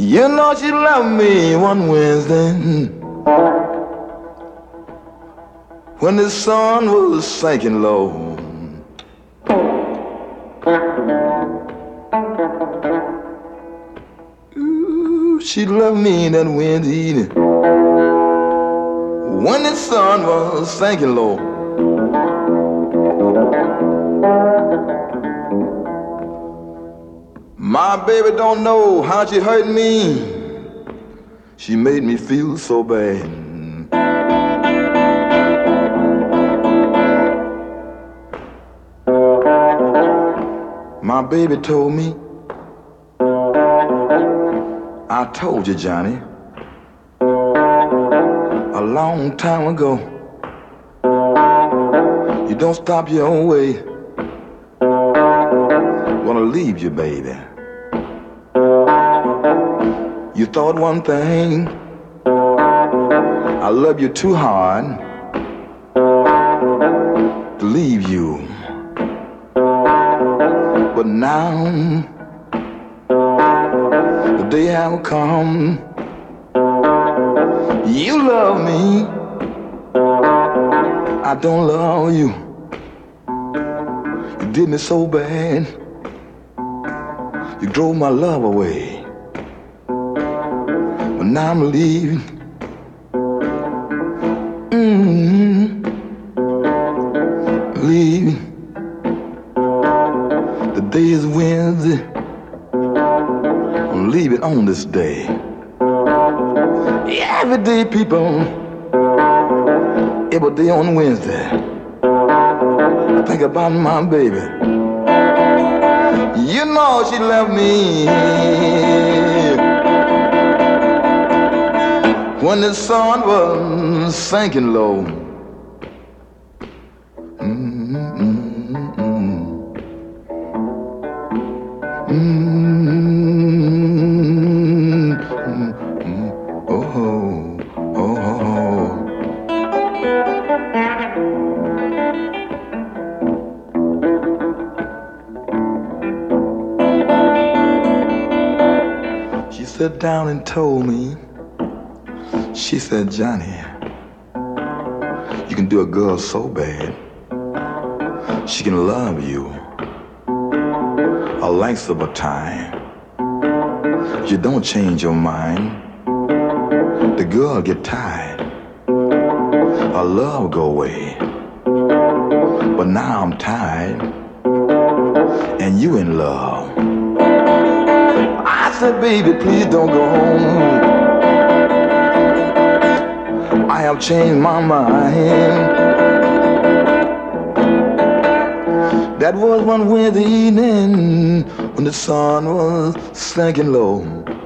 You know she left me one Wednesday when the sun was sinking low. Ooh, she left me that Wednesday evening when the sun was sinking low. My baby don't know how she hurt me. She made me feel so bad. My baby told me, I told you, Johnny, a long time ago, you don't stop your own way. Gonna leave you, baby. You thought one thing, I love you too hard to leave you. But now, the day have come, you love me, I don't love you. You did me so bad, you drove my love away. But now I'm leaving. Leaving. The day is Wednesday. I'm leaving on this day. Every day, people, every day on Wednesday, I think about my baby. You know she left me when the sun was sinking low. She sat down and told me, she said, Johnny, you can do a girl so bad. She can love you a length of a time. You don't change your mind. The girl get tired. Her love go away. But now I'm tired, and you in love. I said, baby, please don't go home. I have changed my mind. That was one Wednesday evening when the sun was sinking low.